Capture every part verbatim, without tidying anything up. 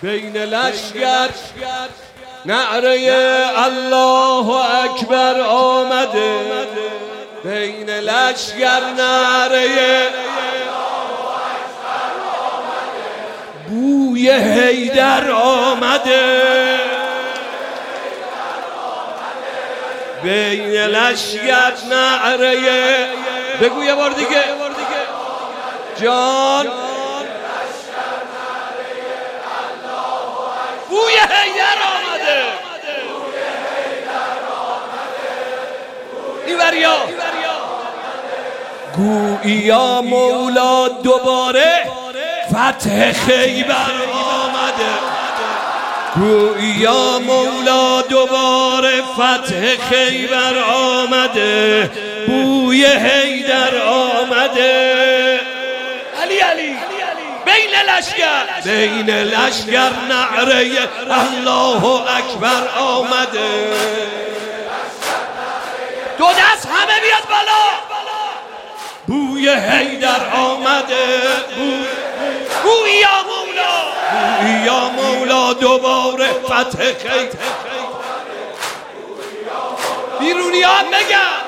بین لشگر نعره الله اکبر آمده، بین لشگر نعره بوی حیدر آمده، بین لشگر نعره بگو یه بار دیگه جان بوی حیدر آمده، ایوریا گویا مولا دوباره فتح خیبر آمده، گویا مولا دوباره فتح خیبر آمده، بوی حیدر آمده. علی علی بین لشگر بین لشگر نعره الله اکبر آمده. دو دست همه بیاد بالا. بوی حیدر آمده، گویا مولا گویا مولا دوباره فتح خیبر. بیرونیان بگن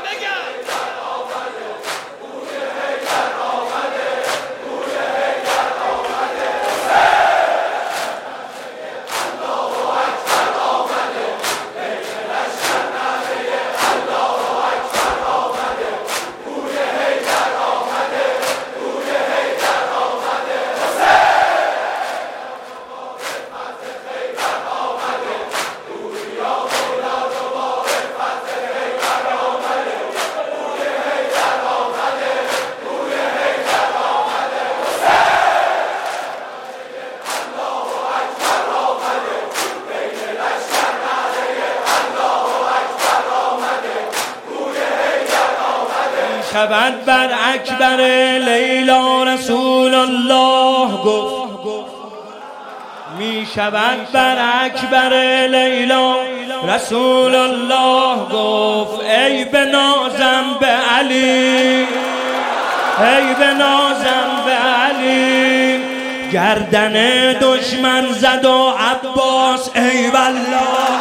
شبند بر اکبر لیلا رسول الله گفت، می شود بر اکبر لیلا رسول الله گفت، ای بنازم به علی، ای بنازم به علی، گردن دشمن زد و عباس ای والله،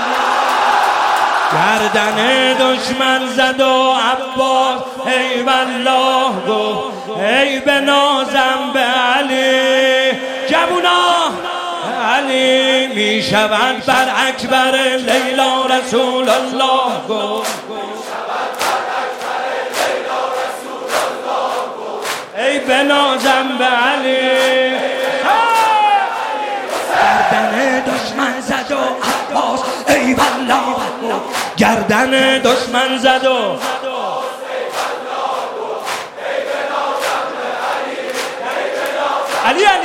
گردن دشمن زد و عباس ای والله گفت، ای بنازم به علی. جوونا علی می شود بر اکبر لیلا رسول الله گفت، ای بنازم به علی، گردن دشمن زد و عباس ای والله، گردن دشمن زد و علی علی